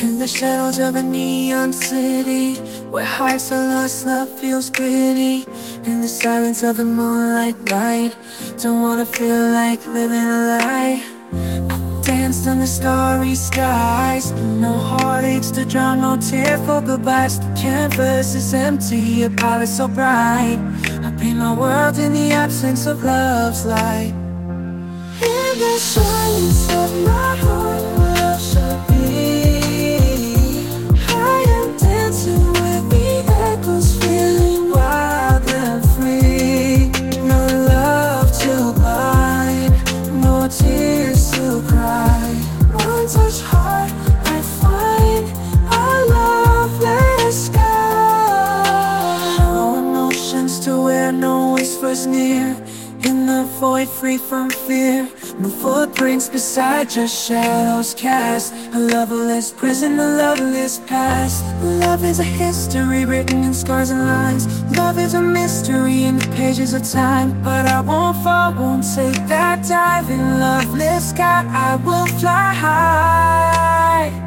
In the shadows of a neon city, where hearts are lost, love feels gritty. In the silence of the moonlight night, don't wanna feel like living a lie. Danced on the starry skies, no heartaches to drown, no tearful goodbyes. The canvas is empty, your palette so bright. I paint my world in the absence of love's light. In the silence of my heart, where love should be, I am dancing with the echoes, feeling wild and free. No love to blind, no tears to cry. One touch heart, I find a loveless sky. No emotions to wear, no whispers near. In the void, free from fear, no footprints beside, just shadows cast. A loveless prison, a loveless past. Love is a history written in scars and lines. Love is a mystery in the pages of time. But I won't fall, won't take that dive. In loveless sky, I will fly high.